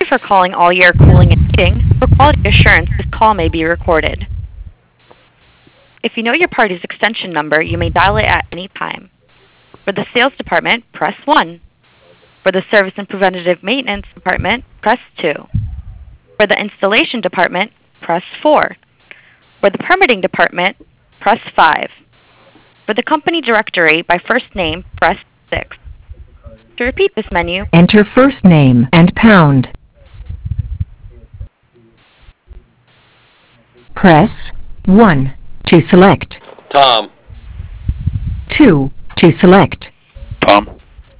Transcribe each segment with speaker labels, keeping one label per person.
Speaker 1: you for calling All Year Cooling and Heating. For quality assurance, this call may be recorded. If you know your party's extension number, you may dial it at any time. For the sales department, press 1. For the service and preventative maintenance department, press 2. For the installation department, press 4. For the permitting department, press 5. For the company directory by first name, press 6. To repeat this menu,
Speaker 2: enter first name and pound. Press 1 to select.
Speaker 3: Tom.
Speaker 2: 2 to select.
Speaker 4: Tom.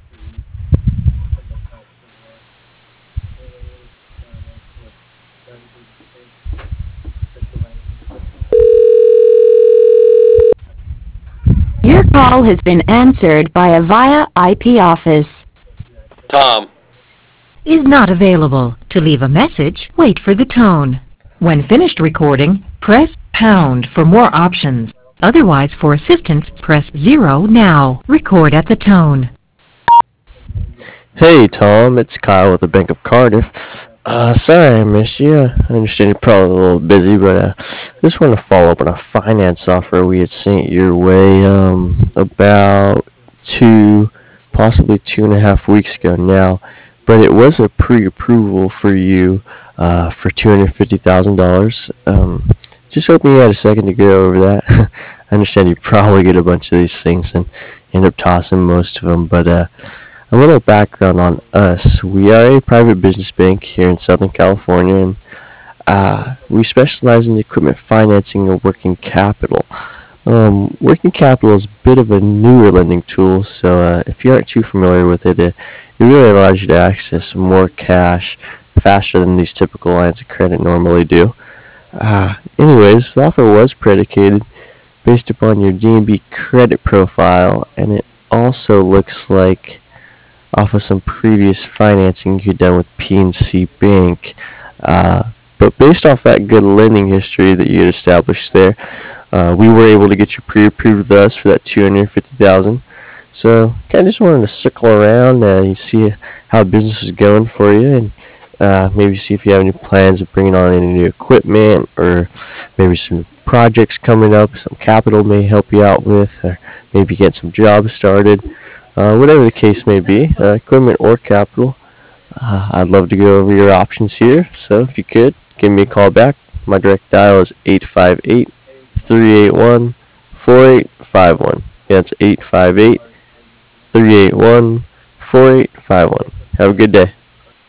Speaker 5: Your call has been answered by a VIA IP office.
Speaker 3: Tom.
Speaker 2: Is not available. To leave a message, wait for the tone. When finished recording, press pound for more options. Otherwise, for assistance, press 0 now. Record at the tone.
Speaker 6: Hey Tom, it's Kyle with the Bank of Cardiff. Sorry I missed you. I understand you're probably a little busy, but I just want to follow up on a finance offer we had sent your way about possibly 2.5 weeks ago now. But it was a pre-approval for you for $250,000. Just hoping you had a second to go over that. I understand you probably get a bunch of these things and end up tossing most of them, but a little background on us. We are a private business bank here in Southern California, and we specialize in equipment financing and working capital. Working capital is a bit of a newer lending tool, so if you aren't too familiar with it, it really allows you to access more cash faster than these typical lines of credit normally do. Anyways, the offer was predicated based upon your D&B credit profile, and it also looks like off of some previous financing you'd done with PNC Bank. But based off that good lending history that you had established there, we were able to get you pre-approved with us for that $250,000. So kind of just wanted to circle around and see how business is going for you, and maybe see if you have any plans of bringing on any new equipment, or maybe some projects coming up, some capital may help you out with, or maybe get some jobs started. Whatever the case may be, equipment or capital, I'd love to go over your options here. So if you could, give me a call back. My direct dial is 858-381-4851. That's 858-381-4851. Have a good day.